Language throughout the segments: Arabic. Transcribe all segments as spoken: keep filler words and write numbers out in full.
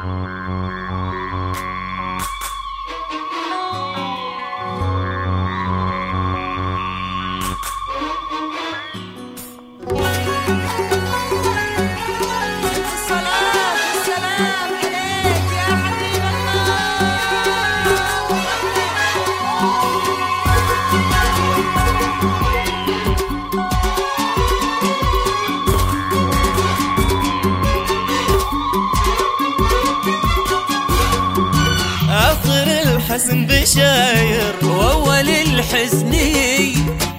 حسن بشاير وأول الحسني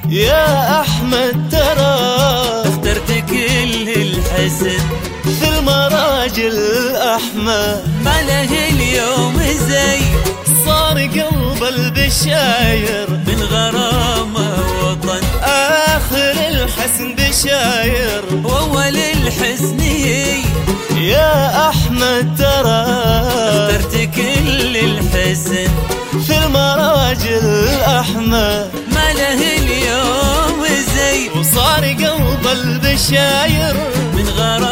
يا أحمد ترى اخترت كل الحسن في المراجل الأحمر ما له اليوم زي صار قلب البشاير من غرامة وطن آخر الحسن بشاير وأول الحسني يا أحمد ترى اخترت كل الحسن في المراجل الأحمر ما له اليوم زي وصار قلب البشاير من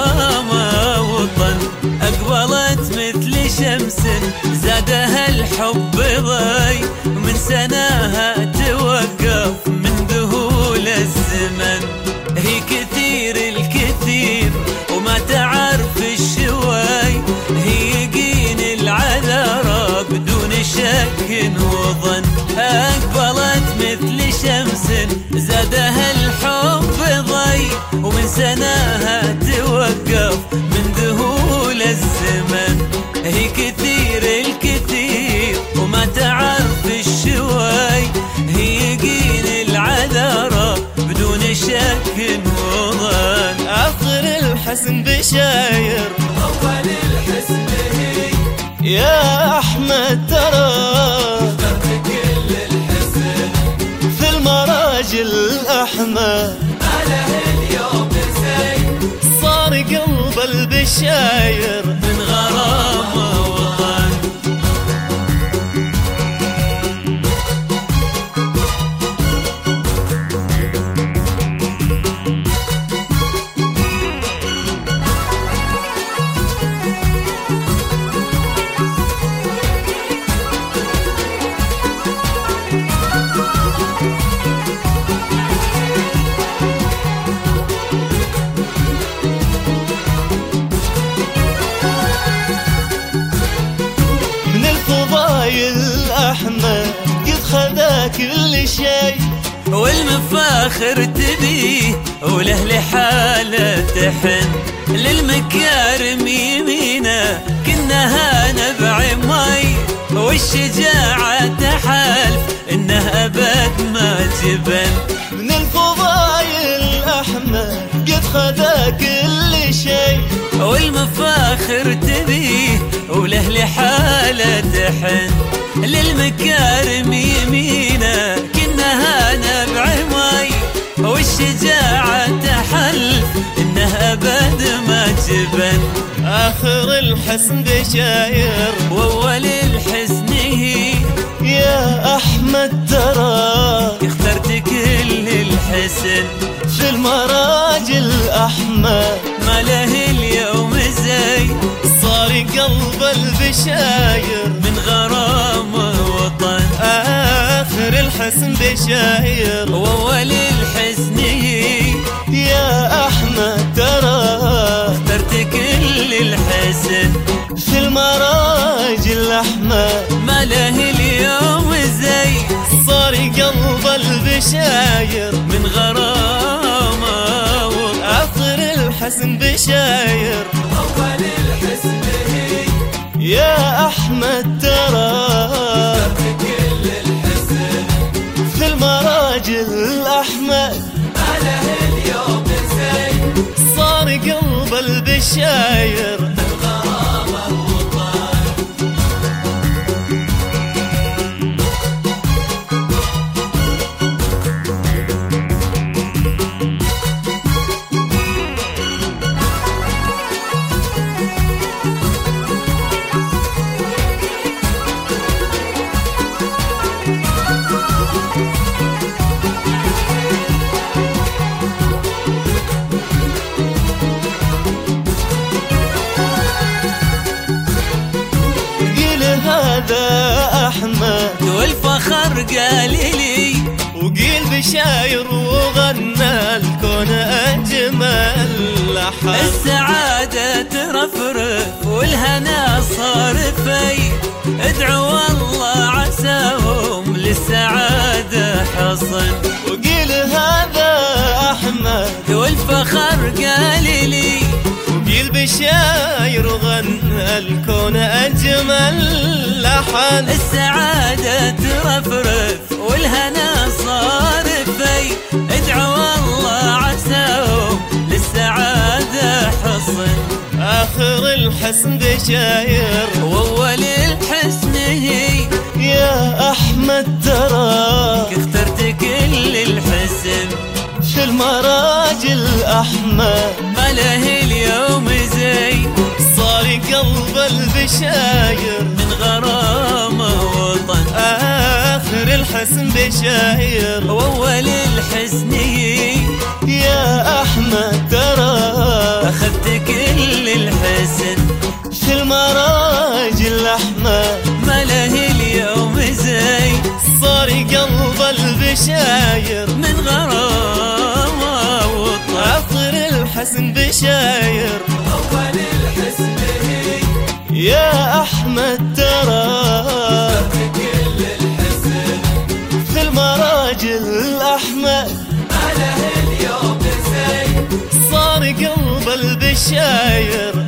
غرامة وطن أقبلت مثل شمس زادها الحب ضي من سناها توقف من ذهول الزمن هي كثير الكثير وما تعرف الشوي هي يقين العذراء بدون شك وظن أقبلت مثل شمس زادها الحب ضي ومن سناها توقف من ذهول الزمن هي كثير الكثير وما تعرف الشوي هي يقين العذراء بدون شك وظن آخر الحسن بشاير أول الحسن هي يا أحمد ترى اخترت كل الحسن في المراجل الأحمر ما له اليوم زي صار قلب البشاير من غرامة وطن الأحمر قد خذا كل شيء والمفاخر تبيه وله لحاله تحن للمكارم يمينه كنها نبع مي والشجاعة تحالف انه ابد ما جبن من الفضايل الأحمر قد خذا كل شيء والمفاخر تبيه وله لحاله تحن للمكارم يمينه كنها نبع مي والشجاعة تحلف انه ابد ما جبن آخر الحسن بشاير واول الحسن هي يا أحمد ترى اخترت كل الحسن في المراجل الأحمر ما له اليوم زي صار قلب البشاير من غرامة وطن آخر الحسن بشاير واول الحسن هي يا أحمد ترى اخترت كل الحسن في المراجل الأحمر ما له اليوم زي صار قلب البشاير من غرامة وطن آخر الحسن بشاير أول الحسن هي يا أحمد ترى اخترت كل الحسن في المراجل الأحمر ما له اليوم زي صار قلب البشاير من غرامة وطن والفخر قال لي، وقيل بشاير وغنى الكون أجمل لحن. السعادة ترفرف والهنا صار في، ادعوا الله عساهم للسعادة حصن. وقيل هذا أحمد والفخر قال لي، وقيل بشاير وغنى الكون أجمل لحن. السعادة ترفرف والهنا صار في، ادعوا الله عساهم للسعادة حصن. آخر الحسن بشاير وأول الحسن هي، يا أحمد تراك اخترت كل الحسن. في المراجل أحمد ما له اليوم زي، صار قلب البشاير من غرامه وطن. آخر الحسن بشاير وأول الحسن هي، يا أحمد تراك أخذت كل الحسن. في المراجل أحمد ما له اليوم زي، صار قلب البشاير من غرامه وطن. آخر الحسن بشاير أول الحسن هي، يا أحمد تراك كل الحسن. في المراجل أحمد ما له اليوم زي، صار قلب البشاير